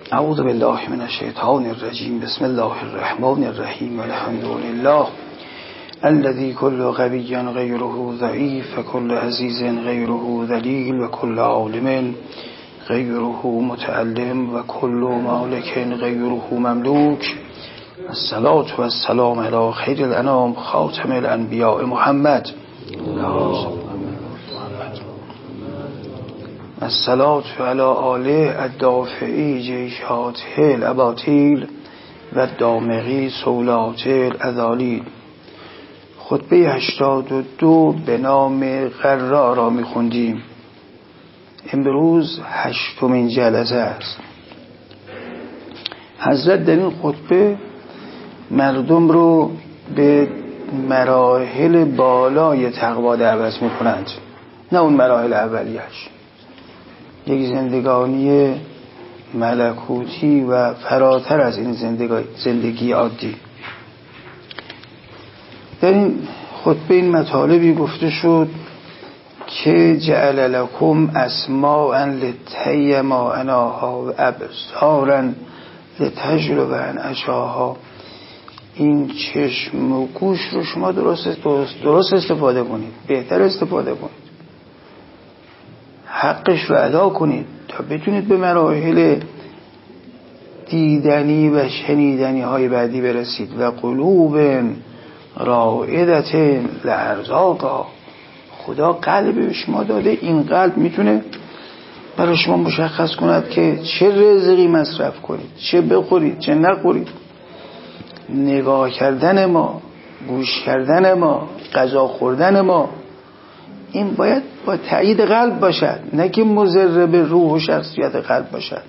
اعوذ بالله من الشیطان الرجیم. بسم الله الرحمن الرحیم. الحمد لله الذي كل قوي غيره ضعيف وكل عزيز غيره ذليل وكل عالم غيره متعلم وكل مالك غيره مملوك. الصلاة والسلام على خير الأنام خاتم الأنبياء محمد. الصلاة على آله الدافعي جيشاته الأباطيل و الدامغی سولات الاذالیل. خطبه 82 به نام غرا را میخوندیم. امروز 8مین جلسه است. حضرت در این خطبه مردم رو به مراحل بالای تقوا دعوت میکنند، نه اون مراحل اولیش. یک زندگانی ملکوتی و فراتر از این زندگی عادی. در این خطبه این مطالبی گفته شد که جعل لکم اسماعا لتیما اناها و ابصارا لتجلب عن اشاها. این چشم و گوش رو شما درست استفاده کنید، بهتر استفاده کنید، حقش رو ادا کنید تا بتونید به مراحل دیدنی و شنیدنی های بعدی برسید. و قلوب رائدت لارزاقها. خدا قلب به شما داده، این قلب میتونه برای شما مشخص کند که چه رزقی مصرف کنید، چه بخورید چه نخورید. نگاه کردن ما، گوش کردن ما، غذا خوردن ما، این باید با تأیید قلب باشد، نه که مضر به روح و شخصیت قلب باشد.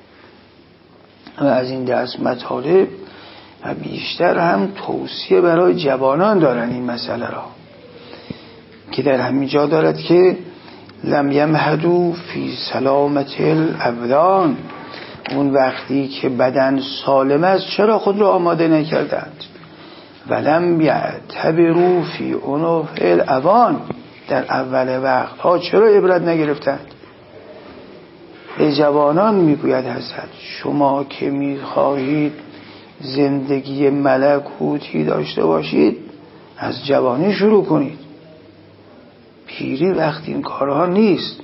و از این دست مطالب و بیشتر هم توصیه برای جوانان دارن این مسئله را، که در همین جا دارد که لم یمهدوا فی سلامت الابدان. اون وقتی که بدن سالم است چرا خود را آماده نکردند؟ ولم یعتبروا فی عنف الاوان. در اول وقت ها چرا عبرت نگرفتند؟ به جوانان میگوید حضرت شما که میخواهید زندگی ملکوتی داشته باشید از جوانی شروع کنید. پیری وقتی این کارها نیست.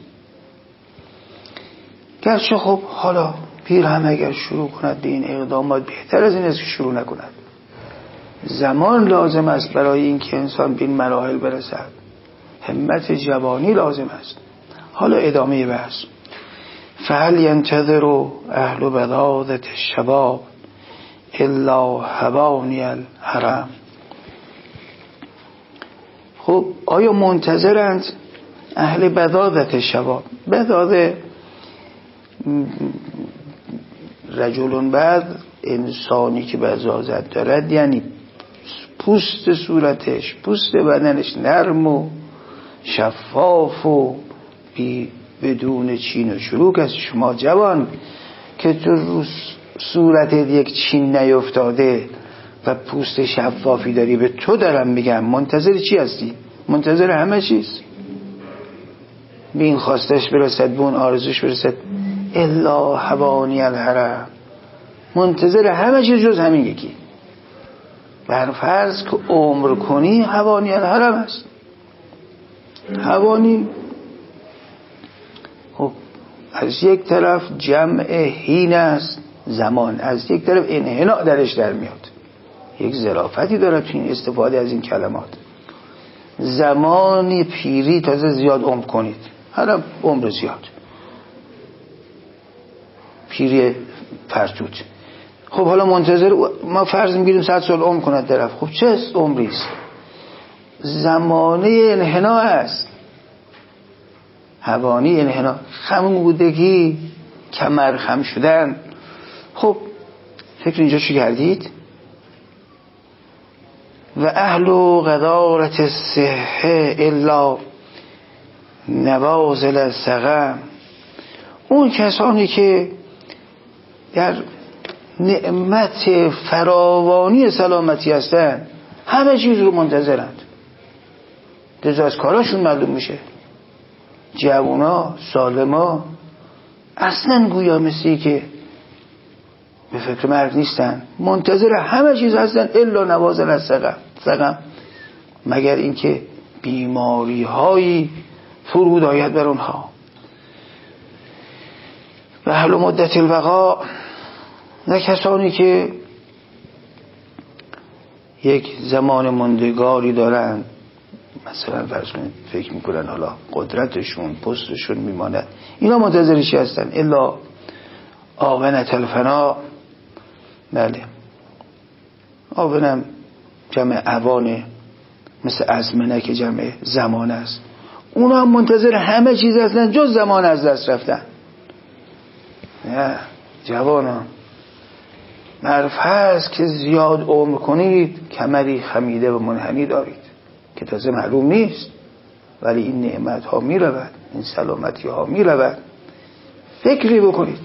گرچه خب حالا پیر هم اگر شروع کند به این اقدامات بهتر از این است که شروع نکند. زمان لازم است برای این که انسان به این مراحل برسد. همت جوانی لازم است. حالا ادامه بحث. فهل ینتظر اهل بضاعة الشباب الا هوانی الحرم. خب آیا منتظرند اهل بضاعة شباب؟ بضاعة رجل بعد انسانی که بضاعت دارد، یعنی پوست صورتش، پوست بدنش نرم و شفاف و بدون چین و چروک است. شما جوان که تو رو صورتت یک چین نیفتاده و پوست شفافی داری، به تو دارم میگم منتظر چی هستی؟ منتظر همه چیز. به این خواستش برسد، به اون آرزوش برسد. الا هوانی الحرم. منتظر همه چیز جز همین یکی. بر فرض که عمر کنی هوانی الحرم است. هوانی خب از یک طرف جمع حین است، زمان، از یک طرف انحناء درش در میاد. یک ظرافتی داره تو این استفاده از این کلمات. زمانی پیری تازه زیاد عمر کنید، حالا عمر زیاد، پیری فرتوت. خب حالا منتظر ما فرض میگیریم 100 سال عمر کند طرف. خب چه عمری است؟ زمانه انحناء است. هوانی انحناء، خمودگی، کمر خم شدن. خب فکر اینجا چی کردید؟ و اهل غدارت الصحه الا نوازل سقم. اون کسانی که در نعمت فراوانی سلامتی هستن همه چیز رو منتظرند. لذا از کاراشون معلوم میشه. جوونا، سالما اصلا گویا مثلی که به فکر مرگ نیستن، منتظر همه چیز هستن الا نوازل از سقم، مگر اینکه بیماری هایی فرود آید بر اونها. و اهل مدت البقا نه کسانی که یک زمان ماندگاری دارن، مثلا فرض کنید فکر میکنن حالا قدرتشون پستشون میماند، اینا منتظر چی هستن؟ الا آونت الفنا. بله، آونم جمع اوانه، مثل ازمنه که جمع زمان است. اونا هم منتظر همه چیز هستن جز زمان از دست رفتن. نه جوانان، معرفت که زیاد عمر کنید کمری خمیده و منحنی دارید که تازه معلوم نیست، ولی این نعمت ها می رود، این سلامتی ها می رود. فکری بکنید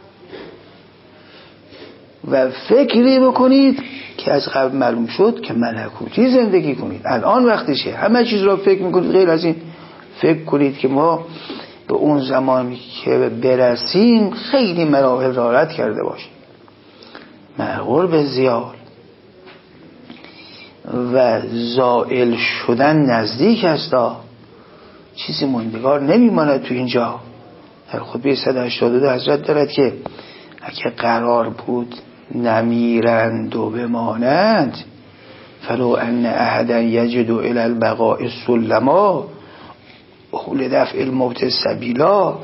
و فکری بکنید که از قبل معلوم شد که ملکوتی زندگی کنید. الان وقتشه همه چیز را فکر میکنید، غیر از این فکر کنید که ما به اون زمانی که برسیم خیلی مراحل را رد کرده باشیم. معقول به زیال و زائل شدن نزدیک است، چیزی ماندگار نمیماند تو اینجا. در خطبه 182 حضرت دارد که اگه قرار بود نمیرند و بمانند، فلو ان احدا یجد الی البقاء سلما اهل دفع الموت سبیلا،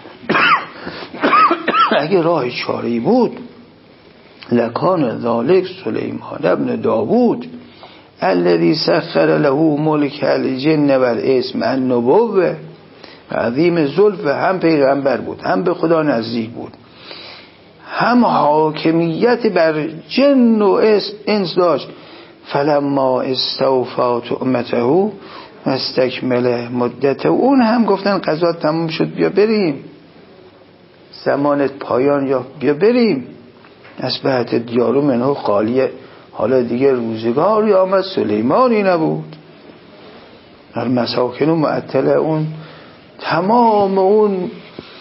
اگه راه چاره‌ای بود لکان ذالک سلیمان ابن داوود الذی سخر له ملک الجن والاسم النبوه و عظیم زلف. هم پیغمبر بود، هم به خدا نزدیک بود، هم حاکمیت بر جن و انس داشت. فلما استوفا طعمته مستکمل مدته، اون هم گفتن قضا تموم شد بیا بریم، زمانت پایان یا بیا بریم. اصبحت دیارو منو خالیه، حالا دیگه روزگاری آمد سلیمانی نبود. در مساکن و معطل، اون تمام اون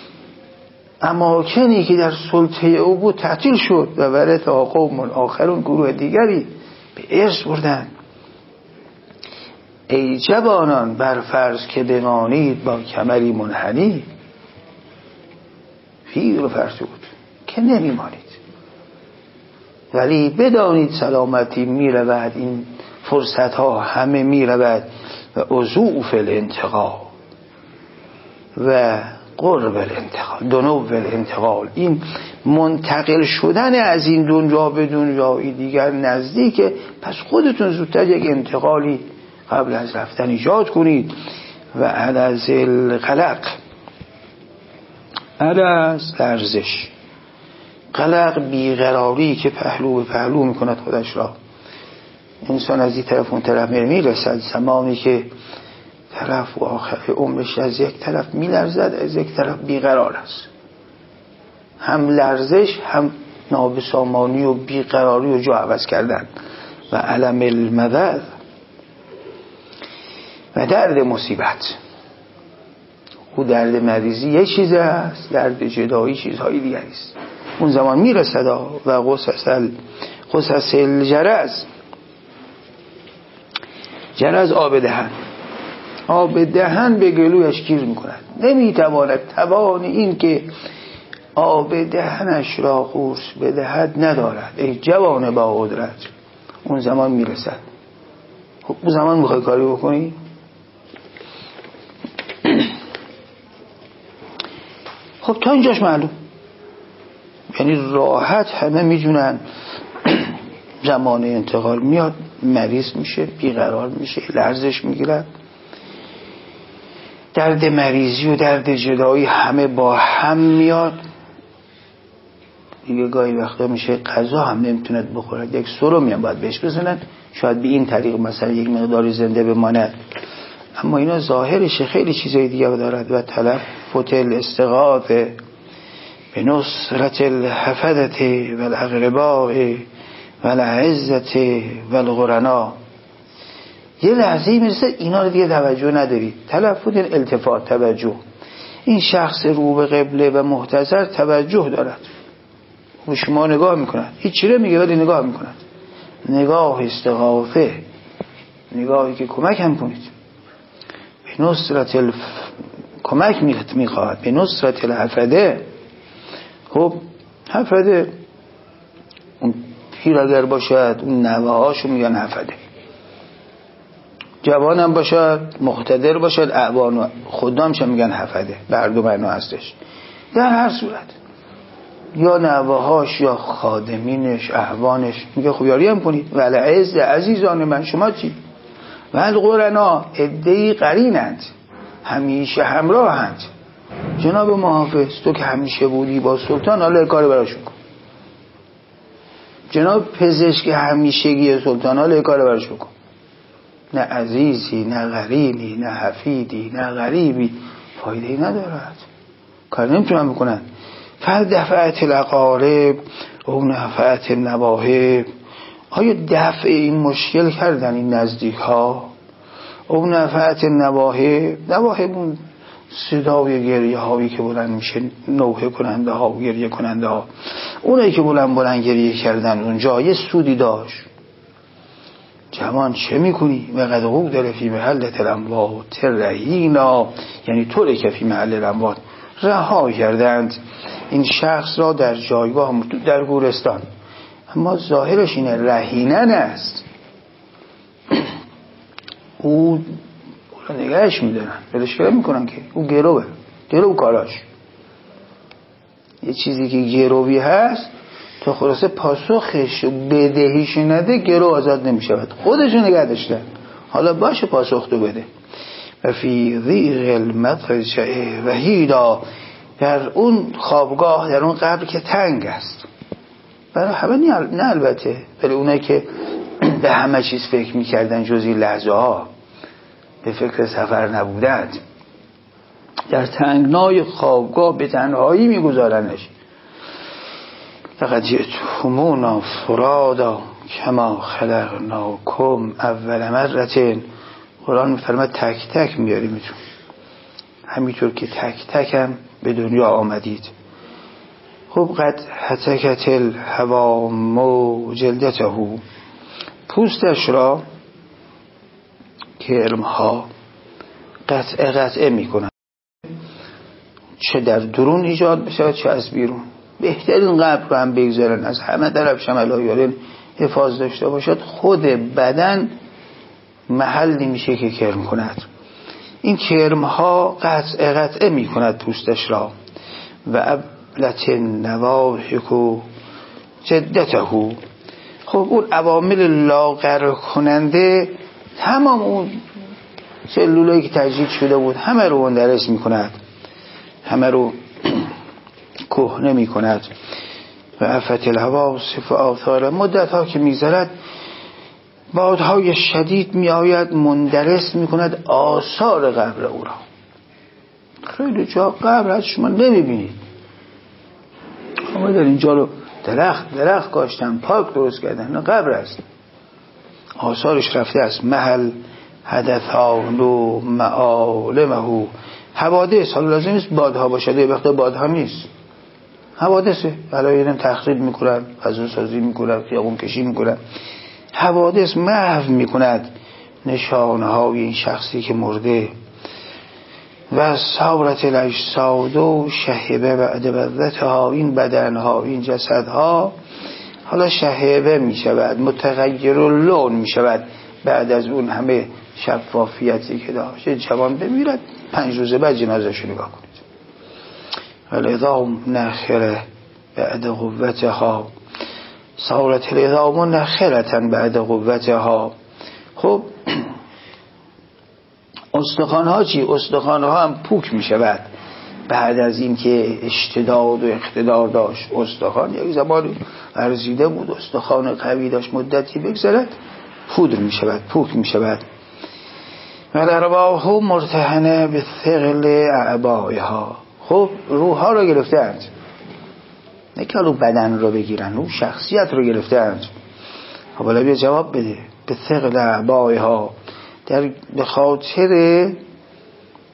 اماکنی که در سلطه او بود تعطیل شد و ورث قوم آخرون، گروه دیگری به ارث بردن. ای جوانان بر فرض که بمانید با کمری منحنی، پیر و فرسود که نمیمانید، ولی بدانید سلامتی میرود، این فرصت ها همه میرود و عضوف الانتقال و قرب الانتقال، دنو الانتقال، این منتقل شدن از این دنیا به دنیای دیگر نزدیکه. پس خودتون زودتر یک انتقالی قبل از رفتن ایجاد کنید. و عرض القلق، عرض لرزش، قلق بیقراری که پهلو به پهلو میکند خودش را. انسان از این طرف اون طرف میرسد، زمانی که طرف و آخر عمرش از یک طرف میلرزد، از یک طرف بیقرار است. هم لرزش، هم نابسامانی و بیقراری و جا عوض کردن. و علم المدد و درد مصیبت. او درد مریضی یه چیز است، درد جدایی چیزهای دیگری است. اون زمان میرسد. و قصص الجرز، جرز آب دهن، آب دهن به گلویش گیر میکند، نمیتواند توان این که آب دهنش را قورس بدهد ندارد. ای جوان با قدرت، اون زمان میرسد. خب اون زمان میخوای کاری بکنی؟ خب تا اینجاش معلوم، یعنی راحت همه میدونن زمان انتقال میاد، مریض میشه، بیقرار میشه، لرزش میگیرد. درد مریضی و درد جدایی همه با هم میاد. دیگه گاهی وقتا میشه غذا هم نمیتوند بخورد، یک سرمی هم باید بهش بزنن، شاید به این طریق مثلا یک مقداری زنده بماند. اما اینا ظاهرش خیلی چیزای دیگه دارد. و تلفت الاستغاثه به نصرت الحفظت و الاغرباء و العزت و الغرنا. یه لحظه میرسه اینا رو دیگه توجه ندارید. تلفت التفات، توجه. این شخص رو به قبله و محتضر توجه دارد، به شما نگاه میکنند. هیچی رو میگه ولی نگاه میکنند. نگاه استغاثه، نگاهی که کمک هم کنید. به نصرت کمک میخواهد، به نصرت الحفده. خب حفده اون پیر اگر باشد اون نوهاشو میگن حفده، جوان هم باشد مقتدر باشد اعوان خدامش هم میگن حفده، به هر دو معنا هستش. در هر صورت یا نوهاش یا خادمینش اعوانش میگه خب یاری هم کنید. ولی عزیزان من شما چی؟ ولی قرنا عده‌ای قرینند، همیشه همراهند. جناب محافظ تو که همیشه بودی با سلطان، حالا کاری براش بکن. جناب پزشک همیشگی سلطان، حالا کاری براش بکن. نه عزیزی نه غریبی نه حفیدی نه غریبی، فایده‌ای ندارد، کار نمیتونن بکنن. فدفعت الاقارب او نفعت النواهب، آیا دفع این مشکل کردن این نزدیک ها؟ او نفعت النواهب، نواهب اون صدای گریه هایی که بلند میشه، نوحه کننده ها و گریه کننده ها، اونایی که بلند گریه کردن اونجا یه سودی داشت. جوان چه میکنی؟ و قد قدر فی محلت الاموات رهینا، یعنی طوری که فی محل الاموات رها کردند این شخص را در جایگاه در گورستان، اما ظاهرش اینه رهینن است. او نگهش میدارن، بلش کرده میکنن که او گرو کاراش، یه چیزی که گروی هست تا خلاصه پاسخش بدهیش نده گرو آزاد نمیشود، خودشو نگه داشتن. حالا باشه پاسخ تو بده. و فی ضیق المضجع وحیدا، در اون خوابگاه در اون قبر که تنگ است برای همه، نه البته برای اونایی که به همه چیز فکر میکردن جزی لحظه ها به فکر سفر نبودند، در تنگنای خوابگاه به تنهایی میگذارنش. لقد جئتمونا فرادا کما خلقناکم اول مرة، قرآن میفرماید تک تک میاریمتون، همینطور که تک تک هم به دنیا آمدید. خب قد هتکت الهوام جلدته، پوستش را کرمها قطعه میکنن، چه در درون ایجاد بشه چه از بیرون. بهترین قبر رو هم بگذارن، از همه طرف شملایارین حفاظ داشته باشد، خود بدن محلی میشه که کرم کند. این کرمها قطعه میکند پوستش را. و ابلت نواحک جدته، خب اون عوامل لاغر کننده تمام اون سلولایی که تجدید شده بود همه رو مندرس میکند، همه رو کهنه میکند. و افت الحواصف آثار، مدت ها که میگذرد بادهای شدید میآید مندرس میکند آثار قبر او را. خیلی جا قبر هست شما نمیبینید، اما در اینجا رو درخت کاشتن، پارک درست کردن، نه قبر است، آثارش رفته است. محل حدثان و معالمه، حوادث، حالا لازم نیست بادها باشد، یه وقتا بادها نیست، حوادثه، برای اینم تخریب میکنن، غذا سازی میکنن، خیابون کشی میکنن، حوادث محو میکند نشانه های این شخصی که مرده. و صورت الاجساد و شهبه بعد وضعتها، این بدنها این جسدها حالا شهبه میشود، متغیر اللون میشود بعد از اون همه شفافیتی که داشت. جوان بمیرد 5 روز بعد جنازه‌اش رو نگاه کنید. العظام نخره بعد قوتها، صورت العظام نخرة بعد قوتها. خب استخوان‌ها چی؟ استخوان‌ها هم پوک میشود بعد از این که اشتداد و اقتدار داشت. استخوان یک زمانی ورزیده بود، استخوان قوی داشت، مدتی بگذرد پودر میشود، پوک میشود. و الارواح مرتهنه به ثقل اعبایها، خب روح‌ها رو گرفتند، نه که رو بدن رو بگیرن، رو شخصیت رو گرفتند. خب حالا بیا جواب بده. به ثقل اعبایها، به خاطر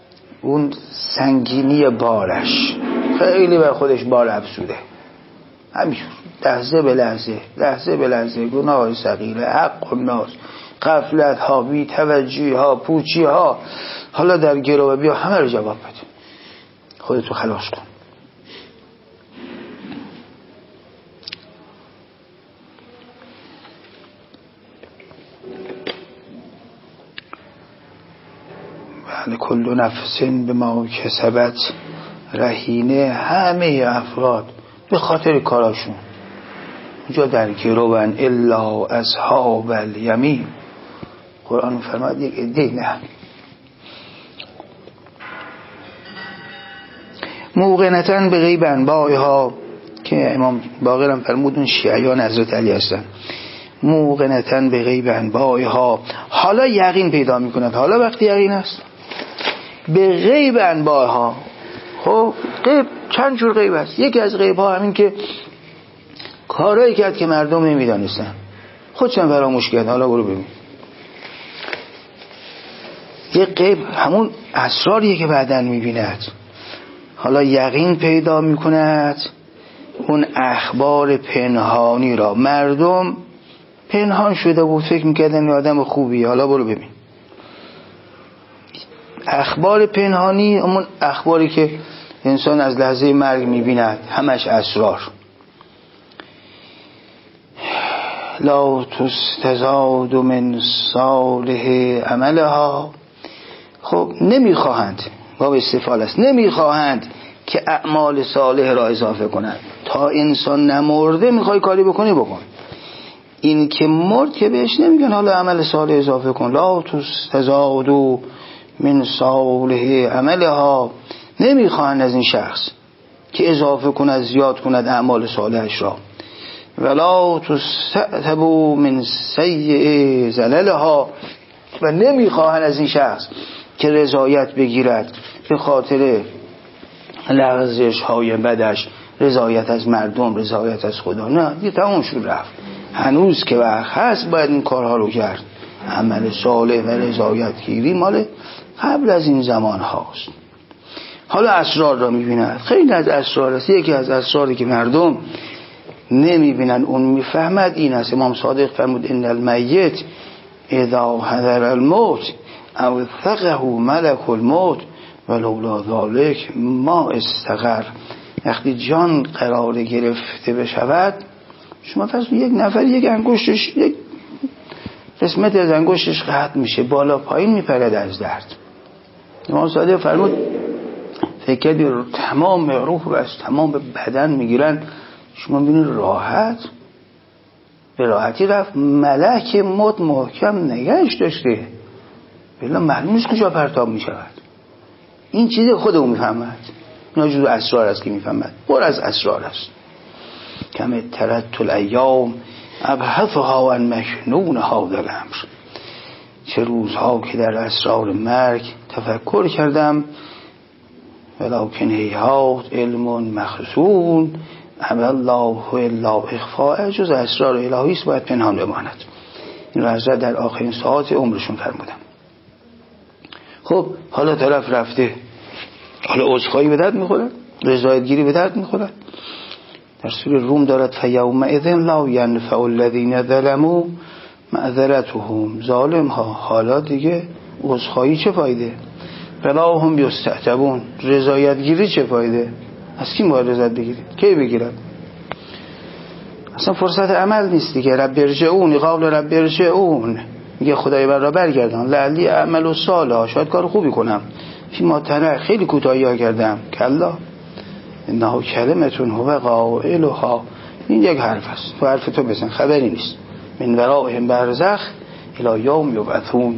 اون سنگینی بارش، خیلی بر خودش بار افزوده، همینجور لحظه به لحظه، لحظه به لحظه، گناه صغیره، حق و ناز، غفلت ها، بی توجهی ها، پوچی ها، حالا در گرو بیا همه رو جواب بده، خودتو خلاص کن. بله کل نفس به ما کسبت رهینه، همه افراد به خاطر کاراشون اونجا در گروهن الا اصحاب الیمین. قرآن فرماد یک عده نه. موقنتن به غیب انبائها که امام باقر هم فرمود اون شیعیان حضرت علی هستن. موقنتن به غیب انبائها، حالا یقین پیدا میکند. حالا وقتی یقین است به غیب انبائها. خب غیب چند جور غیب است. یکی از غیب ها همین که کارایی کرد که مردم نمیدانستن، خودشون فراموش کرد، حالا برو ببین. یک غیب همون اسراریه که بعداً میبیند، حالا یقین پیدا میکند اون اخبار پنهانی را. مردم پنهان شده بود، فکر میکردن آدم خوبی، حالا برو ببین. اخبار پنهانی همون اخباری که انسان از لحظه مرگ میبیند، همش اسرار. لا تستزاد من صالح عملها. خب نمیخواهند، باب استفعال است، نمیخواهند که اعمال صالح را اضافه کنند. تا انسان نمرده میخوای کاری بکنی بکن، این که مرد که بهش نمیگن حالا عمل صالح اضافه کن. لا تستزاد من صالح عملها. نمیخواهند از این شخص که اضافه کند، زیاد کند اعمال صالحش را. ولا تستعتبوا من سیء زللها. و نمیخواهند از این شخص که رضایت بگیرد به خاطر لغزش های بدش، رضایت از مردم، رضایت از خدا. نه دیگه تمام شد رفت. هنوز که وقت هست باید این کارها رو کرد. عمل صالح و رضایت گیری مال قبل از این زمان هاست. حالا اسرار را میبیند. خیلی از اسرار است. یکی از اسراری که مردم نمیبینن اون میفهمد این است. امام صادق فرمود ان المیت اذا حضر الموت او ثقه ملک الموت ولولا ذلك ما استقر. وقتی جان قرار گرفته بشود، شما فرض یک نفر یک انگشتش، یک قسمت از انگشتش قطع میشه، بالا پایین میپرد از درد. امام صادق فرمود فکر تمام روح رو از تمام بدن میگیرن، شما ببینید راحت به راحتی رفت. ملک موت محکم نگهش داشته، بلا معلوم نیست کجا پرتاب میشود. این چیزی خودمون میفهمد. اینا جزو اسرار است که میفهمد، پر از اسرار است. کم ترت الایام ابحثها عن مکنون هذا الامر. چه روزها که در اسرار مرگ تفکر کردم، ولکن هیهات علم مخزون ابى الله الا اخفاء. جز اسرار الهی است، باید پنهان بماند. این رو حضرت در آخرین ساعات عمرشون فرمودن. خب حالا طرف رفته، حالا عذرخواهی به درد میخوره، رضایت گیری به درد میخوره. در سوره روم دارد فیومئذ لا ینفع الذین ظلموا معذرتهم. ظالم ها حالا دیگه عذرخواهی چه فایده؟ ولا هم یستعتبون. رضایت گیری چه فایده؟ از کی باید رضایت بگیری؟ کی بگیرد؟ اصلا فرصت عمل نیست دیگه. رب ارجعون، قول رب ارجعون، میگه خدای من را برگردان لعلی اعمل و صالحا، شاید کار خوبی کنم. فیما ترک، خیلی کوتاهی ها کردم. کلا انها کلمتون هو قائلها. این یک حرف است، تو حرف تو بزن، خبری نیست. من ورائهم برزخ الی یوم یبعثون.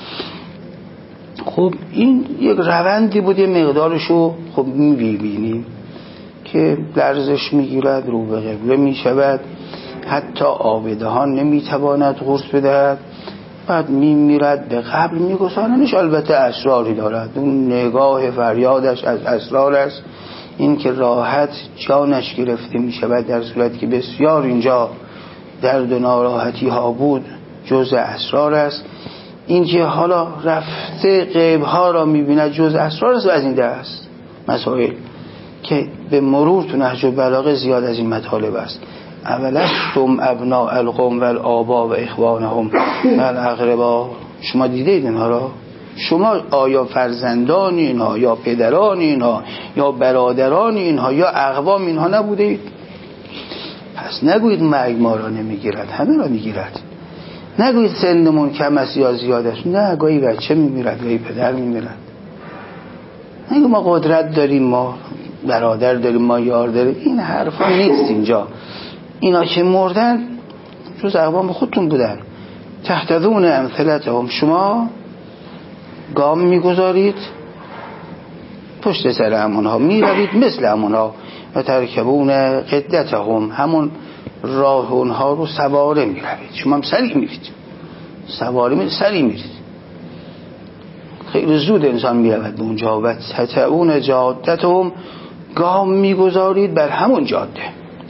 خب این یک روندی بود، یه مقدارشو خب میبینیم که لرزش میگیرد، رو به قبله میشود، حتی آبدهان نمیتواند غرس بدهد، بعد میمیرد، به قبر میگساننش. البته اسراری دارد، اون نگاه فریادش از اسرار است. این که راحت جانش گرفته میشود در صورتی که بسیار اینجا درد و ناراحتی ها بود، جزء اسرار است. این که حالا رفته غیب ها را میبیند، جزء اسرار است. و از این دست مسائل که به مرور تو نهج البلاغه زیاد از این مطالب است. اولستم ابناء القوم و الآبا و اخوانهم و الاقربا. شما دیدید اینها را؟ شما آیا فرزندان اینها یا پدران اینها یا برادران اینها یا اقوام اینها نبودید؟ پس نگویید مرگ ما را نمیگیرد، همه را میگیرد. نگویید سنمون کم است یا زیاد است. نه، گاهی بچه میمیرد، گاهی پدر میمیرد. نگو ما قدرت داریم، ما برادر داریم، ما یار داریم. این حرفا نیست اینجا. اینا که مردن جز اقوام خودتون بودن. تهتدون امثلتهم، شما گام میگذارید پشت سر همونها، میروید مثل همونها. و ترکبون قدتهم، همون راه اونها رو سواره میروید. شما هم سریع میرید، سواره میرید، سریع میرید. خیلی زود انسان میرود به اونجا. و تتعون جادتهم، گام میگذارید بر همون جاده.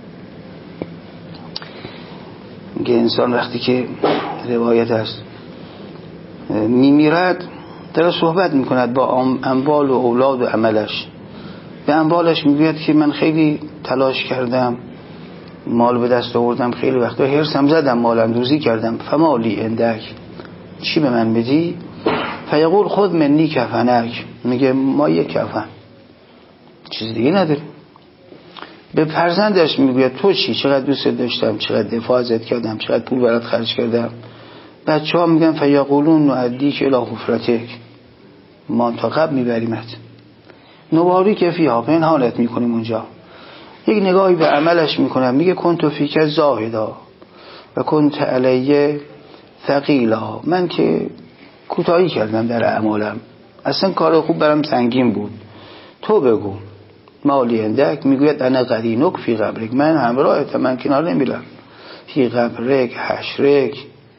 میگه انسان وقتی که روایت است میمیرد، داره صحبت میکند با اموال و اولاد و عملش. به اموالش میگوید که من خیلی تلاش کردم، مال به دست آوردم، خیلی وقتا حرصم زدم، مال اندوزی کردم. فمالی عندک، چی به من بدی؟ فیقول خود منی کفنک، میگه ما یک کفن، چیز دیگه نداریم. به فرزندش میگوید تو چی؟ چقدر دوست داشتم، چقدر دفاع ازت کردم، چقدر پول برات خرج کردم. بچه ها میگن فیقولون نعدیک الی حفرتک، ما تا قبل میبریمت. نواری که فیها، پنهانت میکنیم اونجا. یک نگاهی به عملش میکنم، میگه کنت فیک زاهدا و کنت علیه ثقیلا، من که کوتاهی کردم در اعمالم، اصلا کار خوب برام سنگین بود. تو بگو مالی اندک، میگوید انا قرینک فی قبرک، من همراهت، من کنار نمیرم. فی قبرک حشرک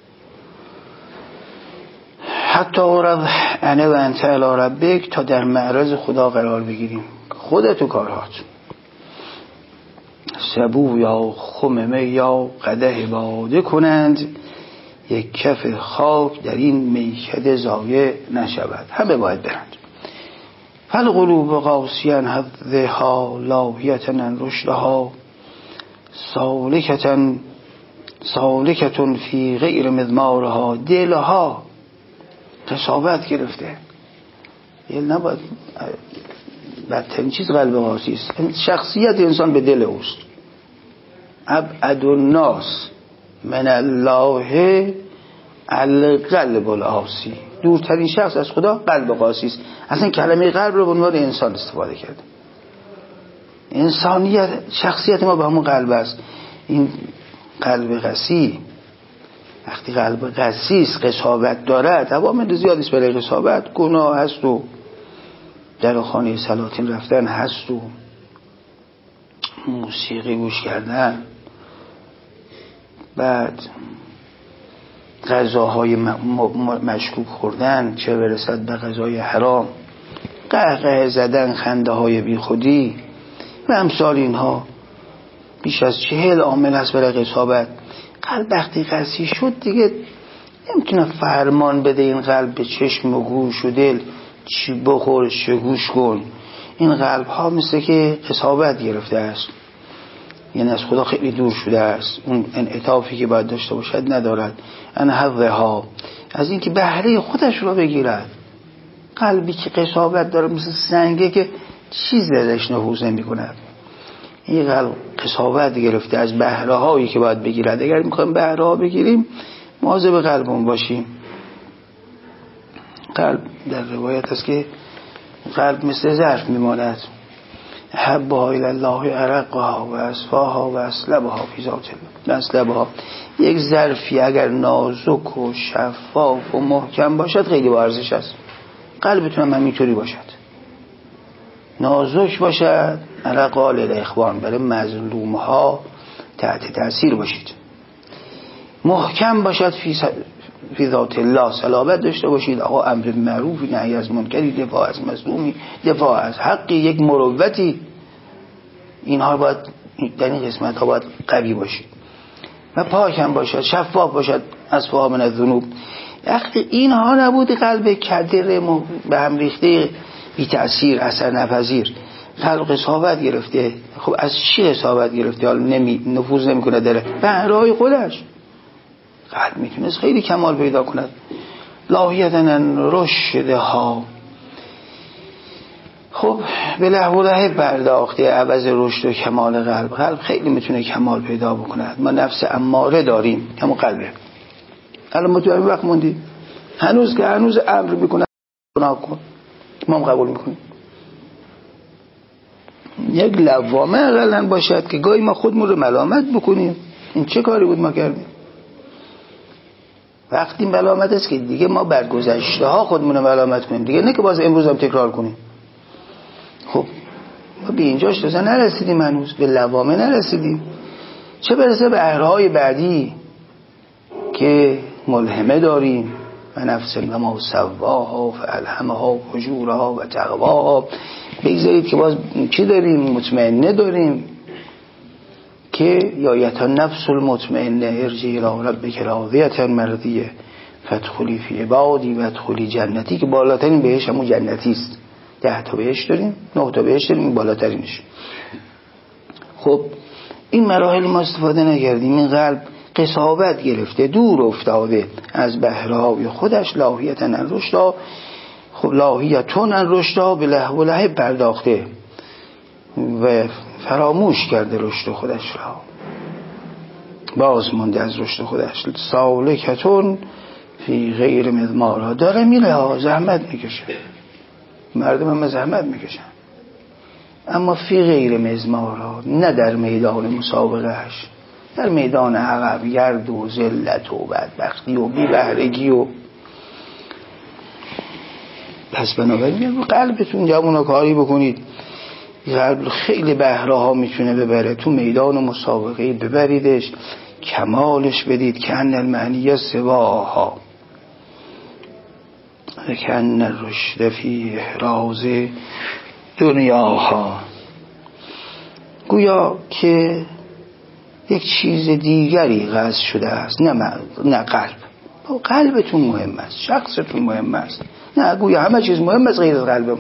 حتی اورد انا و انت الی ربک، تا در معرض خدا قرار بگیریم، خودت و کارهات. سبو یا خممه یا قدح باده کنند، یک کف خاک در این میکده ضایع نشود، همه باید برند. فالقلوب قاسیاً حظها لاهیةً عن رشدها سالکة فی غیر مضمارها، دلها قساوت گرفته. دل نباید بدترین چیز قلب قاسی است. شخصیت انسان به دل اوست. ابعد الناس من الله القلب القاسی، دورترین شخص از خدا قلب قاسی است. اصلا کلمه قلب رو به عنوان انسان استفاده کرده. انسانیت، شخصیت ما به همون قلب است. این قلب قاسی، وقتی قلب قاسی است، قساوت دارد، عوامل زیادی است برای قساوت. گناه هست و در خانه سلاطین رفتن هست و موسیقی گوش کردن، بعد غذاهای مشکوک خوردن، چه برسد به غذای حرام، قهقه زدن، خنده های بی خودی و امثال اینها. بیش از 40 عامل هست برای قساوت. قلب وقتی قسی شد دیگه نمیتونه فرمان بده این قلب به چشم و گوش و دل چی بخور چه گوش کن. این قلب ها مثل که قساوت گرفته است، یعنی از خدا خیلی دور شده است. اون انعطافی که باید داشته باشد ندارد. ان حظها، از این که بهره خودش رو بگیرد. قلبی که قساوت داره مثل سنگه که چیز ازش نفوذ نمی کند. این قلب قساوت گرفته از بهره هایی که باید بگیرد. اگر میخوایم بهره ها بگیریم مواظب قلبمون باشیم. قلب در روایت است که قلب مثل ظرف میماند، حبها الی الله عرقها و اصفاها و اسلبها فی ذات الله. اسلبها، یک ظرفی اگر نازک و شفاف و محکم باشد خیلی با ارزش است. قلبتون هم اینطوری باشد، نازک باشد، عرقال الاخوان، برای مظلوم ها تحت تاثیر باشید. محکم باشد فی ذات الله، صلابت داشته باشید. آقا امر معروفی، نهی از منکری، دفاع از مظلومی، دفاع از حقی، یک مروتی، اینها باید در این قسمت ها باید قوی باشید. و پاک هم باشد، شفاف باشد، اصفاها من الذنوب. وقتی اینها نبود قلب کدر به هم ریخته، بی تأثیر، اثر نپذیر. قلب قساوت گرفته. خب از چی قساوت گرفته؟ حالا نفوذ نمیکنه داره بهرهای خودش. قلب میتونست خیلی کمال پیدا کند. لاهیتن رشدها، خب به لهو له پرداخته عوض رشد و کمال قلب خیلی میتونه کمال پیدا بکند. ما نفس اماره داریم، همون قلبه. الان ما تو این وقت موندیم هنوز امر میکنه گناه کن، ما هم قبول میکنیم. یک لوامه اقلن باشد که گاهی ما خودمون رو ملامت بکنیم این چه کاری بود ما کردیم. وقتی ملامت است که دیگه ما بر گذشته ها خودمون رو ملامت کنیم، دیگه نه که باز امروز هم تکرار کنیم. خب ما به اینجاش تازه نرسیدیم، هنوز به لوامه نرسیدیم، چه برسه به اهرهای بعدی که ملهمه داریم. و نفس و ما سواها فالهمها فجورها و تقواها. بگذارید که باز چی داریم؟ مطمئنه داریم که یایت نفس المطمئنه ارجعی الی ربک راضیة مرضیه فادخلی فی عبادی و ادخلی جنتی، که بالاترین بهش همون جنتی است. 10 تا بهش داریم، 9 تا بهش داریم، این بالاترینش. خب این مراحل ما استفاده نکردیم. این قلب قساوت گرفته، دور افتاده از بهرهای خودش. لاهیتن الرشدا، خب لاهیتون الرشدا به لهو له پرداخته و فراموش کرده رشد خودش را، باز مونده از رشد خودش. سالکتون فی غیر مضمارها، داره میره ها، زحمت میکشه، مردم هم زحمت میکشن، اما فی غیر مضمارها، نه در میدان مسابقهش، در میدان عقب گرد و ذلت و بدبختی و بی بهرگی و پس بنابراین قلبتون جوونا کاری بکنید. قلب خیلی بهره ها میتونه ببره، تو میدان مسابقه ببریدش، کمالش بدید. که ان المعنی سواها که ان الرشد فی احراز دنیاها، گویا که یک چیز دیگری قصد شده است، نه قلب. قلبتون مهم است، شخصتون مهم است، نه گویا همه چیز مهم است غیر از قلب ما.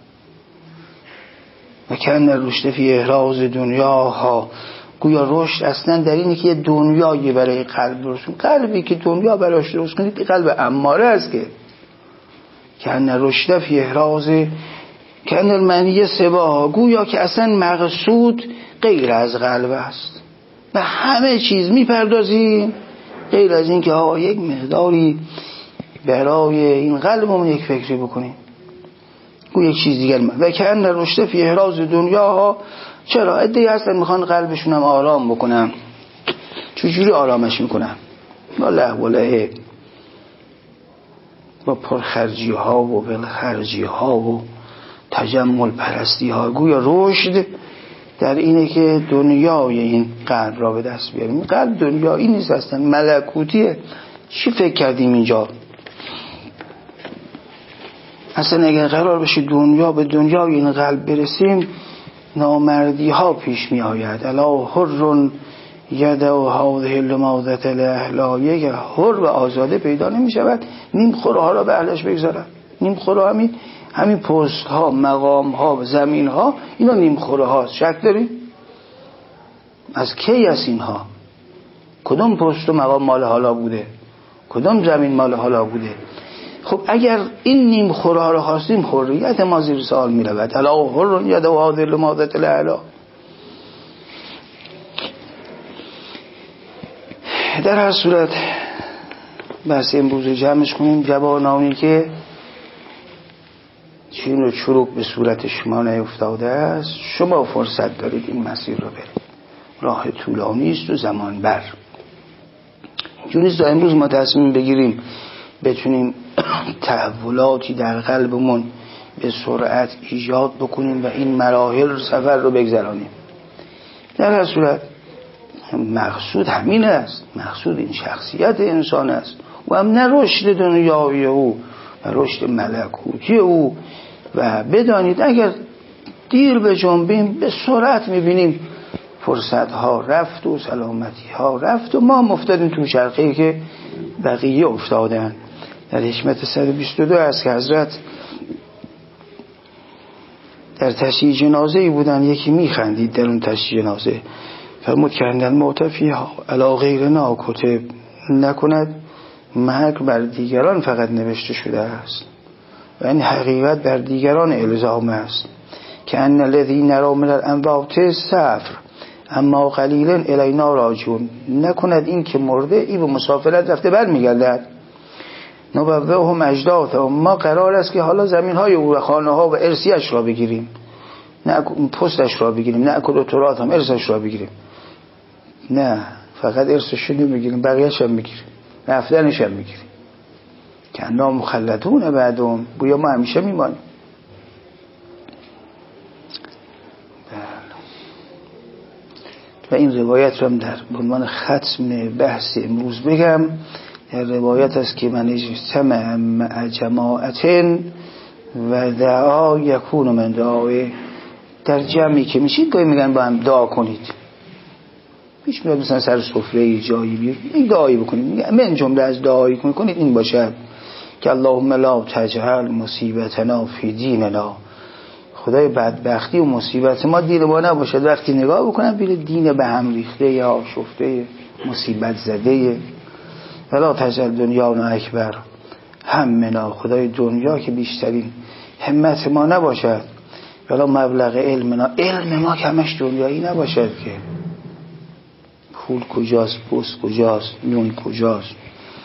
و کن رشد فی احراز دنیاها، گویا رشد اصلا در اینه که یه دنیایی برای قلب درست کنید. قلبی که دنیا براش درست کنید قلب اماره است. که کن رشد فی احراز، کن المعنی سواها، گویا که اصلا مقصود غیر از قلب است و همه چیز میپردازیم غیر از این که یک مقداری برای این قلبمون یک فکری بکنیم. گویا یک چیز دیگر. و که ان رشد فی احراز دنیاها، چرا عده‌ای هستن میخوان قلبشون هم آرام بکنن. چجوری آرامش میکنن؟ با لهو و لعب، با پرخرجی ها و بلخرجی ها و تجمل پرستی ها. گویا رشد در اینه که دنیای این قلب را به دست بیاریم. قلب دنیایی نیست، اصلا ملکوتیه. چی فکر کردیم اینجا؟ اصلا اگر قرار بشه به دنیای این قلب برسیم، نامردی ها پیش می آید. الا حر یدو هذه اللماذة لاهلا، یک حر و آزاده پیدا نمی شود نیم خوره ها را به اهلش بگذارد. نیم خوره همین پست ها، مقام ها، زمین ها، اینا نیم خوره هاست. شک داریم؟ از کی است اینها؟ کدوم پست و مقام مال حالا بوده؟ کدوم زمین مال حالا بوده؟ خب اگر این نیم خوره ها رو خواستیم، حریت ما زیر سوال می رود. الا حر یدو هذه اللماذة لاهلا. در هر صورت بحث امروز جمعش کنیم. جوانانی که چین و چروک به صورت شما نیفتاده است، شما فرصت دارید این مسیر رو برید. راه طولانی است و زمان بر. جونیست تا امروز ما تصمیم بگیریم بتونیم تحولاتی در قلبمون به سرعت ایجاد بکنیم و این مراحل سفر رو بگذرانیم. در هر صورت مقصود همین است، مقصود این شخصیت انسان است و هم نه رشد دنیای او و رشد ملکوتی او. و بدانید اگر دیر به جنبیم به سرعت میبینیم فرصت ها رفت و سلامتی ها رفت و ما مفتادیم تو چرخه‌ای که بقیه افتادن. در حکمت 122 است که حضرت در تشییع جنازه‌ای بودن، یکی میخندید در اون تشییع جنازه، فرمود که ان الموت فیها علی غیرنا کتب، نکند مرگ بر دیگران فقط نوشته شده است و این حقیقت بر دیگران الزام است. که ان الذی نرى من الاموات سفر اما قلیلا الینا راجعون، نکند این که مرده این به مسافرت رفته برمیگردد. نبوئهم اجداثهم، ما قرار است که حالا زمین های او و خانه ها و ارثیش را بگیریم، نه پستش را بگیریم، نه اکل و تراث هم ارثش را بگیریم، نه فقط ارثش رو نمیگیریم، بقیه‌اش هم میگیریم، رفتنش هم میگیریم. که انا مخلدون بعدهم، گویا ما همیشه میمانیم. و این روایت رو هم در عنوان ختم بحث امروز بگم. در روایت است که من اجتمع مع جماعت و دعا یکون من دعای، در جمعی که میشید گاهی میگن با هم دعا کنید، پیش میاد مثلا سر سفره جایی بیاد این دعایی بکنید، من جمله از دعایی کنید این باشد که اللهم لا تجعل مصیبتنا فی دیننا، خدای بدبختی و مصیبت ما دین ما نباشد. وقتی نگاه بکنم ببینم دین به هم ریخته یا آشفته، مصیبت زده. ولا تجعل دنیانا اکبر همنا، خدای دنیا که بیشترین همت ما نباشد. ولا مبلغ علمنا، علم ما که همش دنیایی نباشد که پول کجاست، پست کجاست، نون کجاست.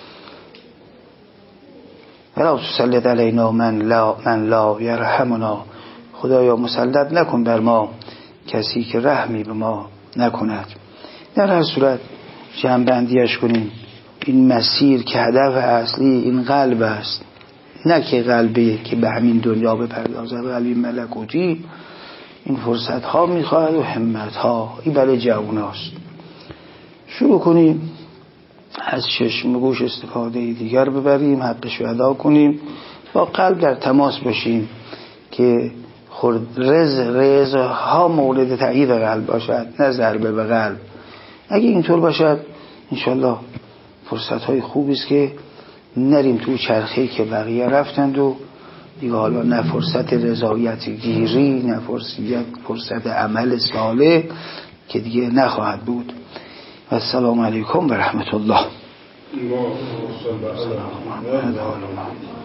ولا تسلط علینا من لا یرحمنا، خدایا مسلط نکن بر ما کسی که رحمی به ما نکند. در هر صورت جمع بندیش کنیم، این مسیر که هدف اصلی این قلب است، نه که قلبی که به همین دنیا بپردازه، قلبی ملکوتی. این فرصت ها میخواهد و همت ها، این برای جواناست. شروع کنیم از چشم و گوش استفاده دیگر ببریم، حقش رو ادا کنیم، با قلب در تماس باشیم که رز ها مورد تأیید قلب باشد، نه ضربه به قلب. اگه اینطور باشد انشالله فرصت های خوبی است که نریم تو چرخه‌ای که بقیه رفتند و دیگه حالا نه فرصت رضایت گیری، نه فرصت عمل صالح که دیگه نخواهد بود. و السلام علیکم و رحمت الله.